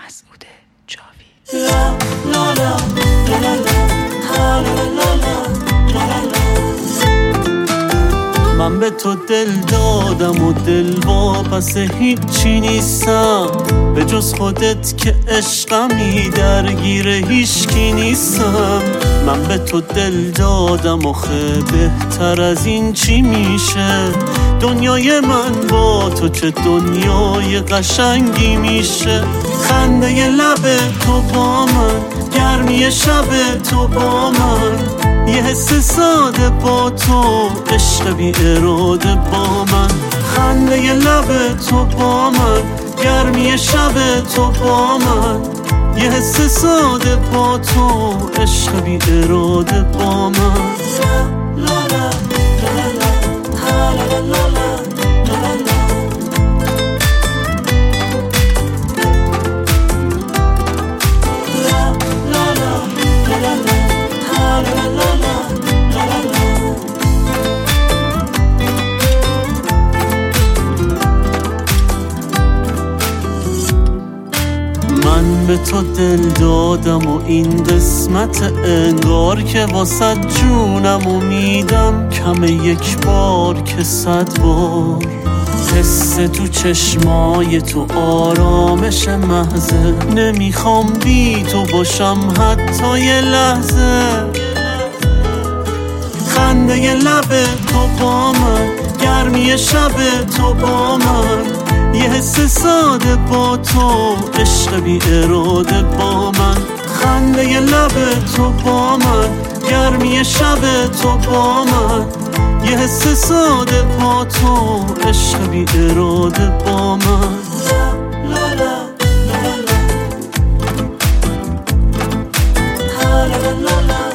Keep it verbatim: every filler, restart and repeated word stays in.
مسعود جاوید. من به تو دل دادم و دل واپس هیچی نیستم، به جز خودت که عشقمی درگیر هیچکی نیستم. من به تو دل دادم و خیلی بهتر از این چی میشه؟ دنیای من با تو چه دنیای قشنگی میشه. خنده لب تو با من، گرمی شب تو با من، یه حس ساده با تو، عشق بی اراده با من. خنده لب تو با من، گرمی شب تو با من، یه حس ساده با تو، عشق بی اراده با من. من به تو دل دادم و این قسمت انگار که واسه جونم و میدم کمه یک بار که صد بار. حس تو چشمای تو آرامش محضه، نمیخوام بی تو باشم حتی یه لحظه. خنده لب تو با من، گرمی شب تو با من، یه حس ساده با تو، عشق بی اراده با من. خنده لب تو با من، گرمی شب تو با من، یه حس ساده با تو، عشق بی اراده با من. لا لا لا لا لا لا لا لا لا